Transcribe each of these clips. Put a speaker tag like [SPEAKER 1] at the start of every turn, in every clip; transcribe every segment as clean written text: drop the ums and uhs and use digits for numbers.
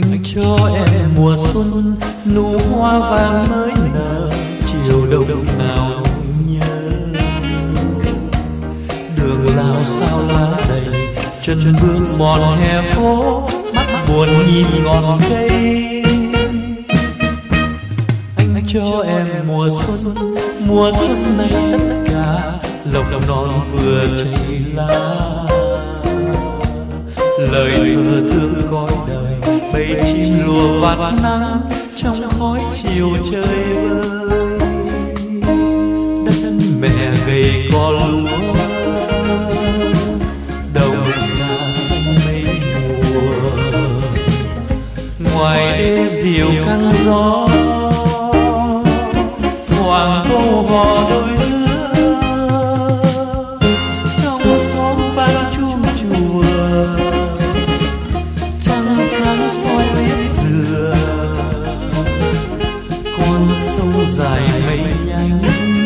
[SPEAKER 1] Anh cho em mùa xuân nụ hoa vàng mới nở, chiều đông nào nhớ. Đường lao sao lá đầy, chân bước mòn hè phố, mắt buồn nhìn ngọn cây. Anh cho em mùa xuân này tất cả lộc non vừa chảy lá. Lời thơ thương cõi đời, bầy chim lùa vạt nắng trong khói chiều trời vơi. Đất mẹ gầy cò lúa, đồng xa xanh mây mùa. Ngoài đê diều căng gió, thoảng câu hò đôi lứa. Trong xóm vang chuông chùa, trăng sáng soi bếp dừa. Con sông dài mây nhanh,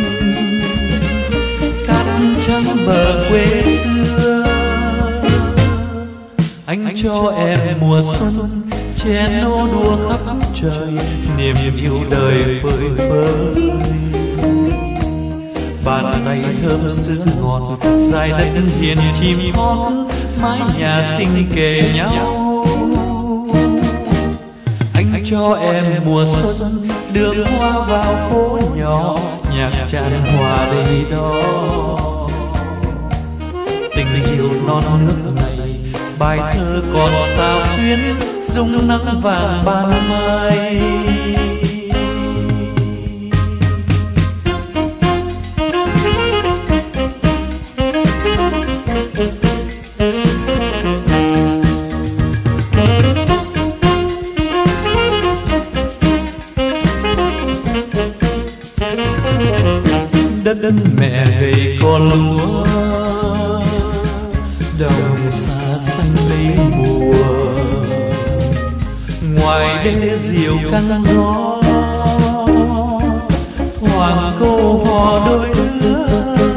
[SPEAKER 1] cát trắng bờ quê xưa. Anh cho em mùa xuân chén nô đua khắp trời, niềm yêu đời phơi phới. Bàn tay thơm sữa ngọt, dài đất hiền chim hót, mái nhà xinh kề nhau. Anh cho em mùa xuân đường hoa vào phố nhỏ, nhạc tràn hòa đầy đó. Tình yêu non nước này, bài thơ còn sao xuyến, dung nắng vàng ban mai. Đất mẹ gầy cò lúa, đồng xa xanh mây mùa. Ngoài đê diều căng gió, thoảng câu hò đôi lứa.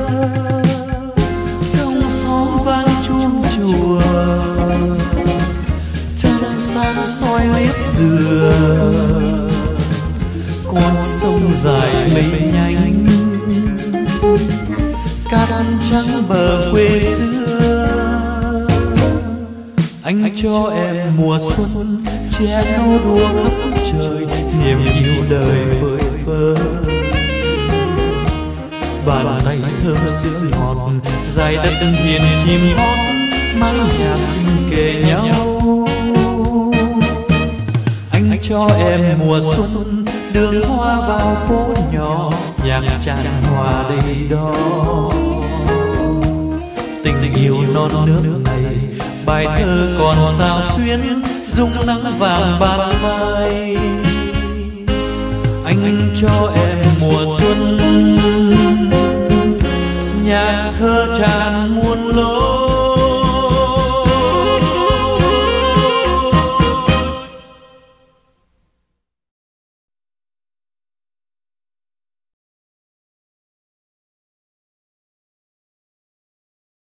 [SPEAKER 1] Trong xóm vang chuông chùa, trăng sáng soi bếp dừa. Con sông dài mây nhanh, cát trắng bờ quê xưa. Anh cho em mùa xuân chén nô đua khắp trời, niềm yêu đời phơi phới. Bàn tay thơm sữa ngọt, dài đất hiền chim hót, mái nhà xinh kề nhau. Anh cho em mùa xuân đường hoa vào phố nhỏ, nhạc tràn hòa đầy đó. Tình yêu non nước này, bài thơ còn sao xuyến, dung nắng vàng ban mai. Anh cho em mùa xuân nhạc thơ tràn muôn